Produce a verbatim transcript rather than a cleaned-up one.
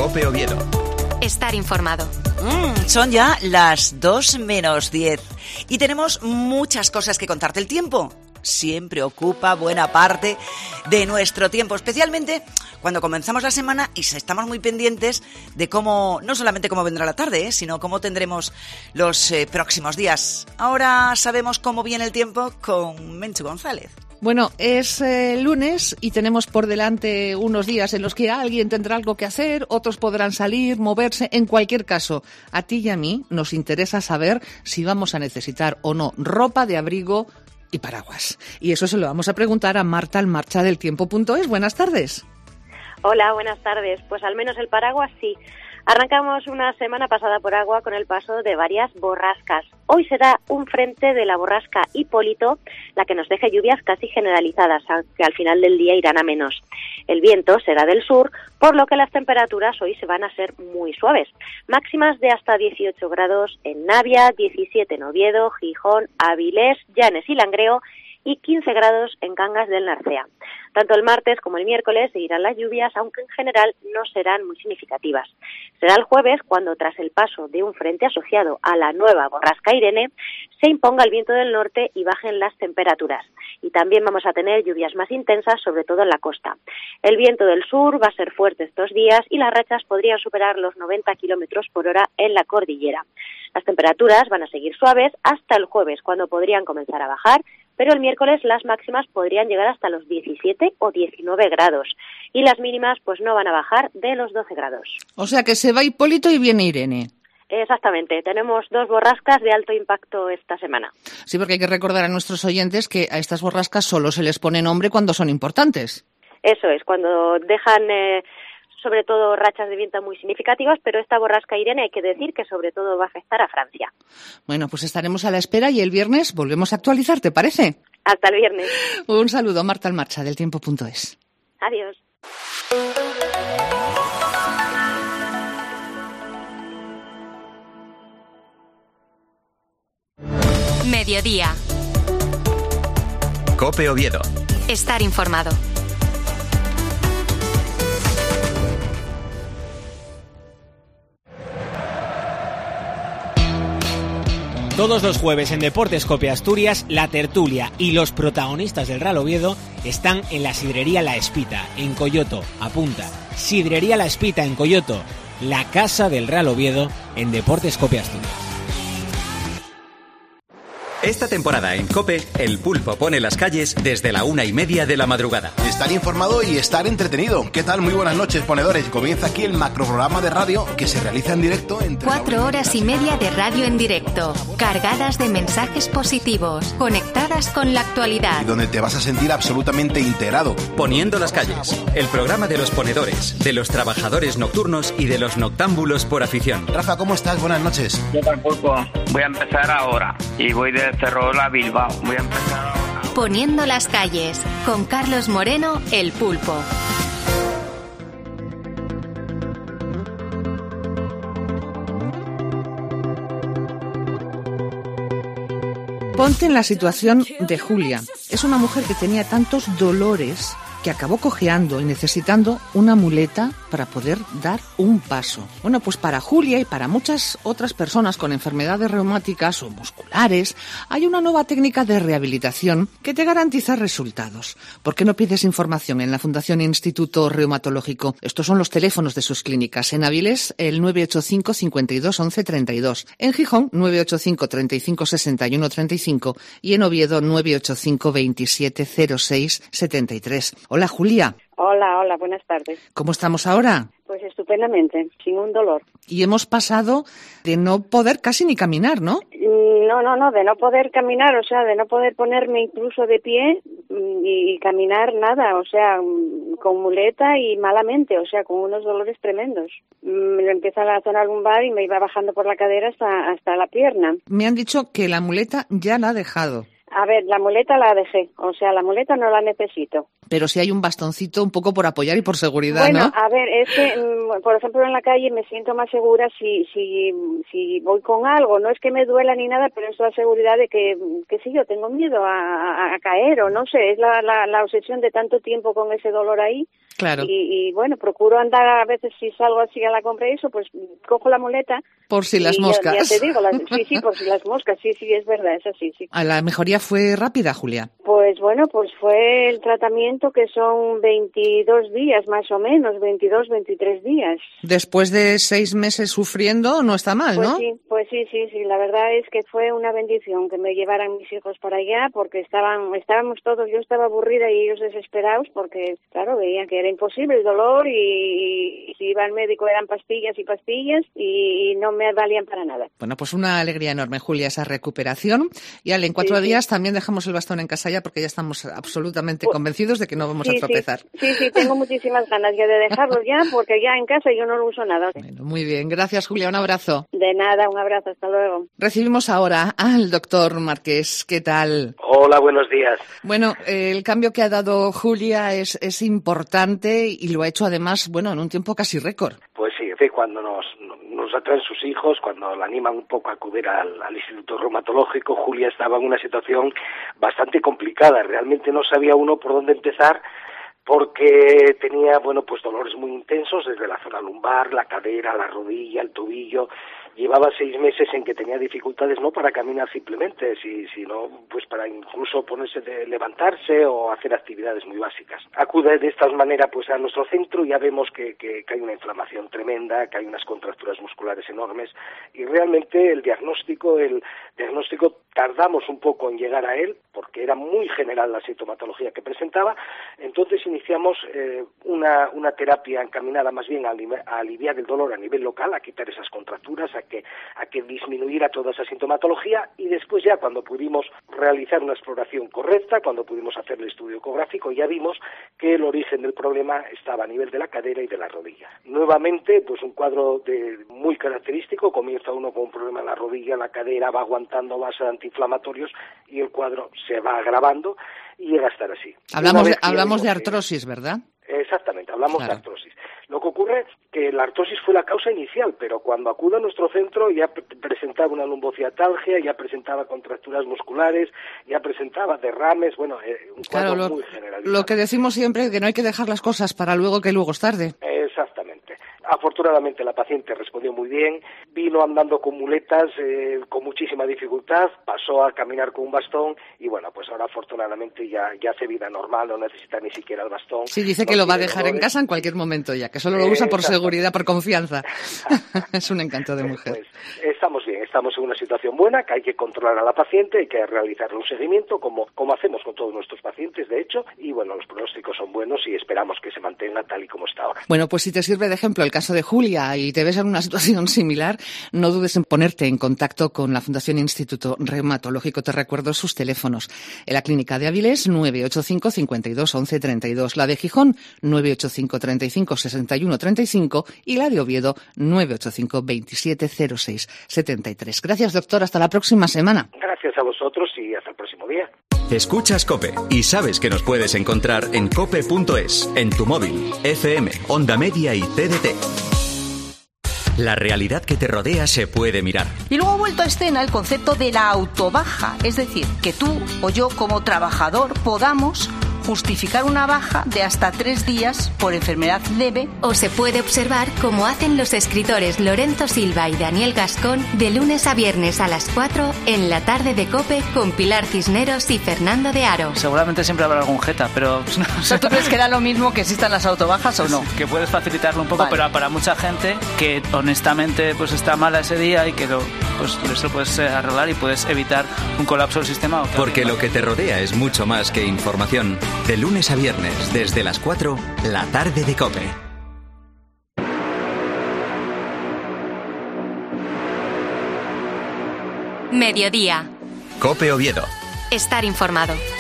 COPE Oviedo. Estar informado. Mm, son ya las dos menos diez y tenemos muchas cosas que contarte. El tiempo siempre ocupa buena parte de nuestro tiempo, especialmente cuando comenzamos la semana y estamos muy pendientes de cómo, no solamente cómo vendrá la tarde, ¿eh? sino cómo tendremos los eh, próximos días. Ahora sabemos cómo viene el tiempo con Menchu González. Bueno, es eh, lunes y tenemos por delante unos días en los que alguien tendrá algo que hacer, otros podrán salir, moverse. En cualquier caso, a ti y a mí nos interesa saber si vamos a necesitar o no ropa de abrigo y paraguas. Y eso se lo vamos a preguntar a Marta Almarcha del tiempo punto es. Buenas tardes. Hola, buenas tardes. Pues al menos el paraguas sí. Arrancamos una semana pasada por agua con el paso de varias borrascas. Hoy será un frente de la borrasca Hipólito la que nos deje lluvias casi generalizadas, aunque al final del día irán a menos. El viento será del sur, por lo que las temperaturas hoy se van a ser muy suaves. Máximas de hasta dieciocho grados en Navia, diecisiete en Oviedo, Gijón, Avilés, Llanes y Langreo, y quince grados en Cangas del Narcea. Tanto el martes como el miércoles seguirán las lluvias, aunque en general no serán muy significativas. Será el jueves cuando, tras el paso de un frente asociado a la nueva borrasca Irene, se imponga el viento del norte y bajen las temperaturas. Y también vamos a tener lluvias más intensas, sobre todo en la costa. El viento del sur va a ser fuerte estos días y las rachas podrían superar los noventa kilómetros por hora en la cordillera. Las temperaturas van a seguir suaves hasta el jueves, cuando podrían comenzar a bajar, pero el miércoles las máximas podrían llegar hasta los diecisiete o diecinueve grados y las mínimas pues no van a bajar de los doce grados. O sea que se va Hipólito y viene Irene. Exactamente, tenemos dos borrascas de alto impacto esta semana. Sí, porque hay que recordar a nuestros oyentes que a estas borrascas solo se les pone nombre cuando son importantes. Eso es, cuando dejan eh, sobre todo rachas de viento muy significativas, pero esta borrasca Irene hay que decir que sobre todo va a afectar a Francia. Bueno, pues estaremos a la espera y el viernes volvemos a actualizar, ¿te parece? Hasta el viernes. Un saludo, Marta Almarcha del tiempo punto es. Adiós. Mediodía. COPE Oviedo. Estar informado. Todos los jueves en Deportes COPE Asturias, la tertulia y los protagonistas del Real Oviedo están en la Sidrería La Espita, en Coyoto. Apunta, Sidrería La Espita en Coyoto, la casa del Real Oviedo en Deportes COPE Asturias. Esta temporada en COPE, el pulpo pone las calles desde la una y media de la madrugada. Estar informado y estar entretenido. ¿Qué tal? Muy buenas noches, ponedores. Comienza aquí el macroprograma de radio que se realiza en directo entre... Cuatro horas y media de radio en directo, cargadas de mensajes positivos, conectadas con la actualidad. Y donde te vas a sentir absolutamente integrado. Poniendo las calles, el programa de los ponedores, de los trabajadores nocturnos y de los noctámbulos por afición. Rafa, ¿cómo estás? Buenas noches. ¿Qué tal, pulpo? Voy a empezar ahora y voy de Cerro a Bilbao. Voy a empezar ahora. Poniendo las calles, con Carlos Moreno, el pulpo. Ponte en la situación de Julia. Es una mujer que tenía tantos dolores que acabó cojeando y necesitando una muleta para poder dar un paso. Bueno, pues para Julia y para muchas otras personas con enfermedades reumáticas o musculares, hay una nueva técnica de rehabilitación que te garantiza resultados. ¿Por qué no pides información en la Fundación Instituto Reumatológico? Estos son los teléfonos de sus clínicas. En Avilés, el nueve ocho cinco, cincuenta y dos, once, treinta y dos. En Gijón, nueve ocho cinco, treinta y cinco, sesenta y uno, treinta y cinco. Y en Oviedo, nueve ocho cinco, veintisiete, cero seis, setenta y tres. Hola, Julia. Hola, hola, buenas tardes. ¿Cómo estamos ahora? Pues estupendamente, sin un dolor. Y hemos pasado de no poder casi ni caminar, ¿no? No, no, no, de no poder caminar, o sea, de no poder ponerme incluso de pie y caminar nada, o sea, con muleta y malamente, o sea, con unos dolores tremendos. Me empieza la zona lumbar y me iba bajando por la cadera hasta, hasta la pierna. Me han dicho que la muleta ya la ha dejado. A ver, la muleta la dejé, o sea, la muleta no la necesito. pero sí hay un bastoncito un poco por apoyar y por seguridad, bueno, ¿no? a ver, es que, por ejemplo, en la calle me siento más segura si si si voy con algo. No es que me duela ni nada, pero es la seguridad de que, que sí, yo tengo miedo a, a, a caer o no sé. Es la, la, la obsesión de tanto tiempo con ese dolor ahí. Claro. Y, y bueno, procuro andar a veces si salgo así a la compra y eso, pues cojo la muleta. Por si las moscas. Ya, ya te digo, las, sí, sí, por si las moscas, sí, sí, es verdad, es así, sí. ¿La mejoría fue rápida, Julia? Pues bueno, pues fue el tratamiento que son veintidós días más o menos, veintidós, veintitrés días. Después de seis meses sufriendo, no está mal, pues ¿no? Sí, pues sí, sí, sí, la verdad es que fue una bendición que me llevaran mis hijos para allá porque estaban, estábamos todos, yo estaba aburrida y ellos desesperados porque, claro, veían que era imposible el dolor y, y si iba al médico eran pastillas y pastillas y, y no me valían para nada. Bueno, pues una alegría enorme, Julia, esa recuperación. Y Ale, en cuatro sí, días sí. también dejamos el bastón en casa ya porque ya estamos absolutamente pues, convencidos de que no vamos sí, a tropezar. Sí, sí, sí, tengo muchísimas ganas ya de dejarlo ya porque ya en casa yo no lo uso nada. Bueno, muy bien, gracias, Julia, un abrazo. De nada, un abrazo, hasta luego. Recibimos ahora al doctor Márquez. ¿Qué tal? Hola, buenos días. Bueno, eh, el cambio que ha dado Julia es, es importante y lo ha hecho además, bueno, en un tiempo casi récord. Pues sí, cuando nos, nos atraen sus hijos, cuando la animan un poco a acudir al, al Instituto Reumatológico, Julia estaba en una situación bastante complicada. Realmente no sabía uno por dónde empezar porque tenía, bueno, pues dolores muy intensos desde la zona lumbar, la cadera, la rodilla, el tobillo. Llevaba seis meses en que tenía dificultades no para caminar simplemente, si, sino pues para incluso ponerse de levantarse o hacer actividades muy básicas. Acude de esta manera pues a nuestro centro y ya vemos que, que, que hay una inflamación tremenda, que hay unas contracturas musculares enormes y realmente el diagnóstico, el diagnóstico tardamos un poco en llegar a él porque era muy general la sintomatología que presentaba. Entonces iniciamos eh, una, una terapia encaminada más bien a, a aliviar el dolor a nivel local, a quitar esas contracturas, a que, a que disminuyera toda esa sintomatología y después ya cuando pudimos realizar una exploración correcta, cuando pudimos hacer el estudio ecográfico, ya vimos que el origen del problema estaba a nivel de la cadera y de la rodilla. Nuevamente, pues un cuadro de, muy característico, comienza uno con un problema en la rodilla, la cadera, va aguantando más antiinflamatorios y el cuadro se va agravando y llega a estar así. Hablamos, de, hablamos de artrosis, ¿verdad? Exactamente, hablamos claro. de artrosis. Lo que ocurre es que la artrosis fue la causa inicial, pero cuando acude a nuestro centro ya pre presentaba una lumbociatalgia, ya presentaba contracturas musculares, ya presentaba derrames, bueno, eh, un cuadro claro, lo, muy generalizado. Lo que decimos siempre es que no hay que dejar las cosas para luego que luego es tarde. Exactamente. Afortunadamente la paciente respondió muy bien, vino andando con muletas eh, con muchísima dificultad, pasó a caminar con un bastón y bueno, pues ahora afortunadamente ya, ya hace vida normal, no necesita ni siquiera el bastón. Sí, dice no que lo va a dejar dolores. en casa en cualquier momento ya, que solo lo usa por seguridad, por confianza. Es un encanto de mujer. Pues, estamos bien, estamos en una situación buena, que hay que controlar a la paciente, hay que realizarle un seguimiento como, como hacemos con todos nuestros pacientes, de hecho, y bueno, los pronósticos son buenos y esperamos que se mantenga tal y como está ahora. Bueno, pues si te sirve de ejemplo el caso de Julia y te ves en una situación similar, no dudes en ponerte en contacto con la Fundación Instituto Reumatológico. Te recuerdo sus teléfonos. En la Clínica de Avilés, nueve ocho cinco, cinco dos, once, treinta y dos. La de Gijón, nueve ocho cinco, treinta y cinco, sesenta y uno, treinta y cinco. Y la de Oviedo, nueve ocho cinco, veintisiete, cero seis, setenta y tres. Gracias, doctor. Hasta la próxima semana. Gracias a vosotros y hasta el próximo día. Escuchas COPE y sabes que nos puedes encontrar en cope punto es, en tu móvil, F M, Onda Media y T D T. La realidad que te rodea se puede mirar. Y luego ha vuelto a escena el concepto de la autobaja, es decir, que tú o yo como trabajador podamos justificar una baja de hasta tres días por enfermedad leve. O se puede observar como hacen los escritores Lorenzo Silva y Daniel Gascón de lunes a viernes a las cuatro en la tarde de COPE con Pilar Cisneros y Fernando de Aro. Seguramente siempre habrá algún jeta, pero... O sea, ¿tú crees que da lo mismo que existan las autobajas o no? Que puedes facilitarlo un poco, vale. Pero para mucha gente que honestamente pues está mala ese día y que lo, pues, eso lo puedes arreglar y puedes evitar un colapso del sistema. Porque lo que te rodea es mucho más que información. De lunes a viernes, desde las cuatro, la tarde de COPE. Mediodía. COPE Oviedo. Estar informado.